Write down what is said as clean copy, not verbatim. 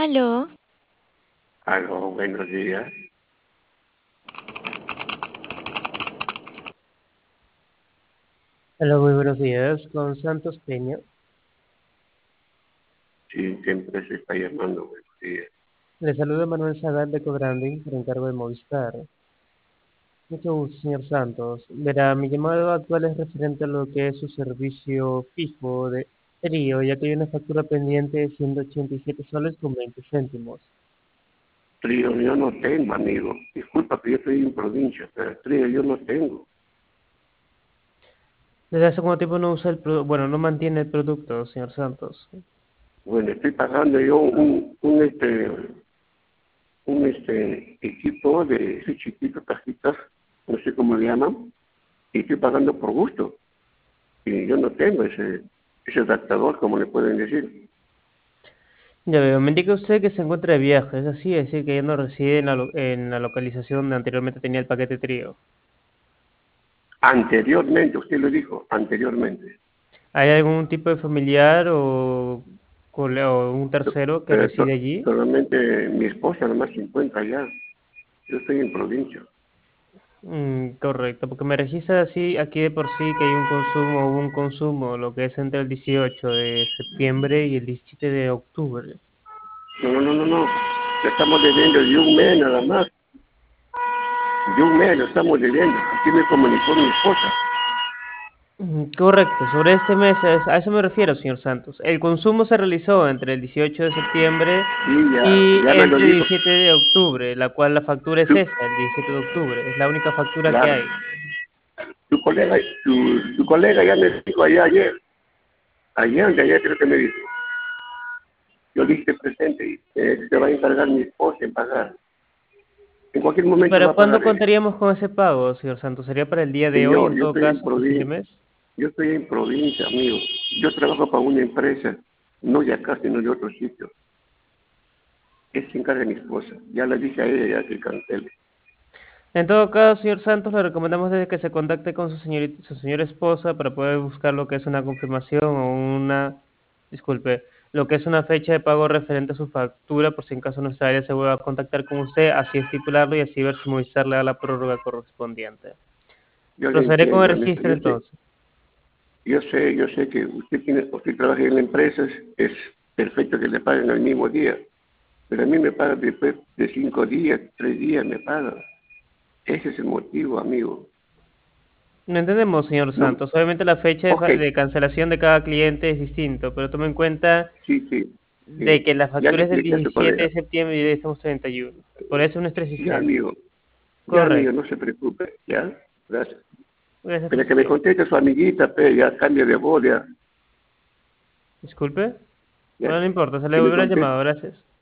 Aló, Aló, buenos días. Hola, muy buenos días, con Santos Peña. Sí, ¿qué empresa está llamando? Buenos días. Le saluda Manuel Zagal de Cobranding por encargo de Movistar. Mucho gusto, señor Santos. Verá, mi llamado actual es referente a lo que es su servicio fijo de trío, ya que hay una factura pendiente de 187 soles con 20 céntimos. Trío yo no tengo, amigo. Disculpa que yo estoy en provincia, pero trío yo no tengo. ¿Desde hace cuánto tiempo no usa bueno, no mantiene el producto, señor Santos? Bueno, estoy pagando yo un equipo de ese chiquito, cajitas, no sé cómo le llaman, y estoy pagando por gusto. Y yo no tengo ese adaptador, como le pueden decir. Ya veo, me indica usted que se encuentra de viaje, es así, es decir, que ya no reside en la localización donde anteriormente tenía el paquete trío. Anteriormente, usted lo dijo, anteriormente. ¿Hay algún tipo de familiar o un tercero que reside allí? Solamente mi esposa nomás se encuentra allá. Yo estoy en provincia. Correcto, porque me registra así aquí de por sí que hay hubo un consumo, lo que es entre el 18 de septiembre y el 17 de octubre. No, no, no, no, no. Ya estamos debiendo de un mes nada más. De un mes lo estamos debiendo. Aquí me comunicó mi esposa. Correcto, sobre este mes, a eso me refiero, señor Santos. El consumo se realizó entre el 18 de septiembre Sí, y ya me lo entre el dijo. 17 de octubre, la cual la factura es Tu, esa, el 17 de octubre, es la única factura que claro, hay. tu colega, tu colega ya me dijo allá ayer. Ayer, de ayer creo que me dijo. Yo dije presente y se va a encargar mi esposa en pagar. En cualquier ¿Y momento para va a cuándo pagar ella. contaríamos con ese pago, señor Santos? ¿Sería para el día de hoy, Señor, en todo caso, hasta fin de mes? yo estoy en provincia, amigo. Yo trabajo para una empresa, no de acá, sino de otro sitio. Él se encarga de mi esposa. Ya le dije a ella ya que cancele. En todo caso, señor Santos, le recomendamos desde que se contacte con su señora esposa para poder buscar lo que es una confirmación o disculpe, lo que es una fecha de pago referente a su factura, por si en caso nuestra área se vuelva a contactar con usted, así estipularlo y así ver si Movistar le da la prórroga correspondiente. Yo le Procederé con el entiendo en eso. registro entonces. Yo sé que usted trabaja en la empresa, es perfecto que le paguen al mismo día, pero a mí me pagan después de 5 días, 3 días me pagan. Ese es el motivo, amigo. No entendemos, señor No, Santos. Obviamente la fecha ok, de cancelación de cada cliente es distinto, pero tome en cuenta sí, sí, de sí. que la Ya le factura es del expliqué a tu 17 colega. de septiembre y hoy estamos 31. Por eso es nuestra Ya, existencia. amigo, ya, amigo, Correcto. no se preocupe, ya, gracias. Gracias por Pero su que me tiempo. conteste su amiguita, ya cambia de voz, ya, Disculpe. ya, Bueno, no importa, se le que me devolverá el conteste. llamado. Gracias.